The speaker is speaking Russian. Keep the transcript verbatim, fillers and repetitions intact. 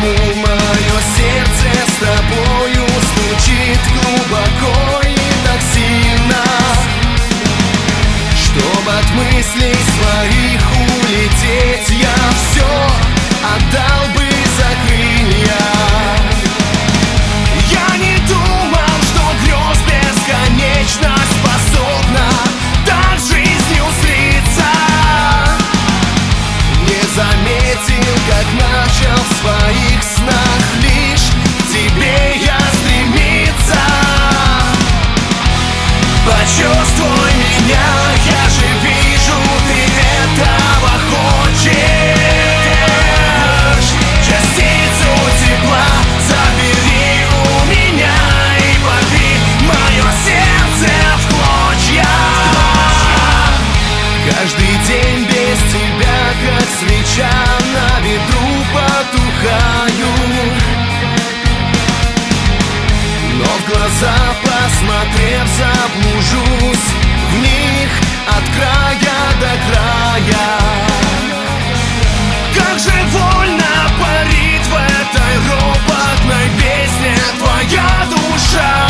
мое сердце с тобою стучит глубоко и так сильно, чтоб от мыслей своих улететь, я все отдал бы за крылья. Я не думал, что грез бесконечно способна так жизнью слиться. Не заметил, как начал в своих снах лишь к тебе я стремиться. Почувствуй меня, я же вижу, ты этого хочешь. Частицу тепла забери у меня и порви мое сердце в клочья. Каждый день без тебя, как свеча на ветру, потухаю. Но в глаза посмотрев, заблужусь в них от края до края. Как же вольно парит в этой ропотной песне твоя душа.